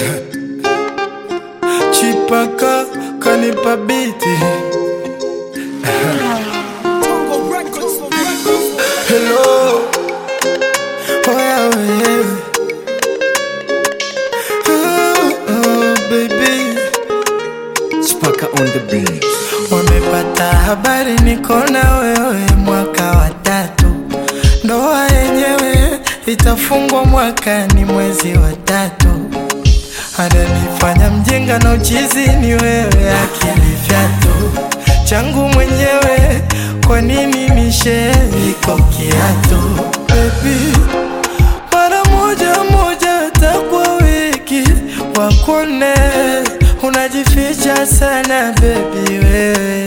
Chipaka kanipa biti. Hello, oya wewe. Oh, baby. Chipaka on the beat. Wamepata habari niko na wewe mwaka wa 3. Ndoa yenyewe itafungwa mwakani mwezi wa 3. Ananifanya mjinga na uchizi ni wewe, akili fyatu changu mwenyewe, kwa nini mishe iko kiatu? Baby, mara moja takwa wiki wakone, unajificha sana baby wewe.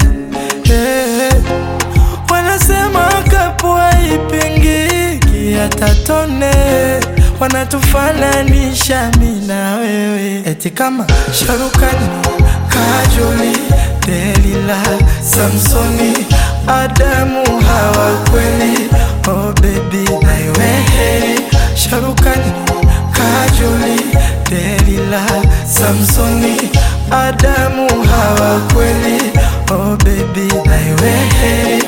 Wanasema kapua ipingiki hata tone, wanatufananisha mimi na wewe, eti kama Sharukani, Kajoli, Delila, Samsoni, Adamu, Hawa kweli. Oh baby, na iwe heri. Sharukani, Kajoli, Delila, Samsoni, Adamu, Hawa kweli. Oh baby, na iwe heri.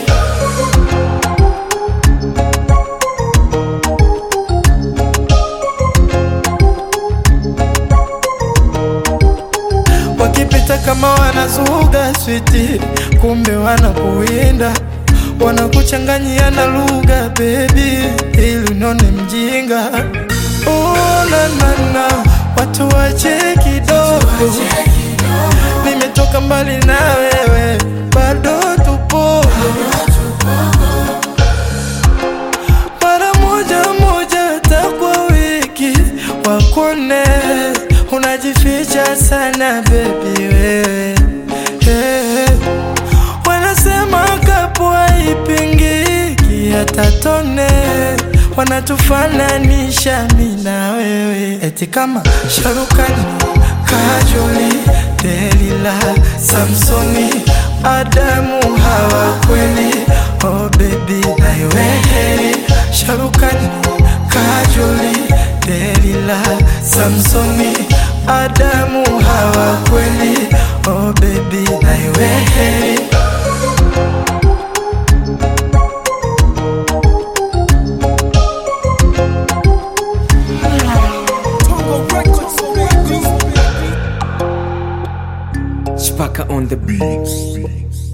Wakipita kama wanazuga switi, kumbe wanakuwinda, wanakuchanganyia na lugha baby, ili unone mjinga. Oh na watu wache kidogo, nimetoka mbali na wewe, bado tupo. Mara moja takwa wiki wakone, unajificha sana baby wewe. Wanasema kapua ipingiki hata tone, wanatufananisha mimi na wewe, eti kama Sharukani, Kajoli, Delila, Samsoni, Adamu, Hawa kweli. Oh baby, na iwe heri. Sharukani, Kajoli, Delila, Samsoni, Adamu, Hawa kweli. Oh baby, na iwe heri. Chipaka on the beat.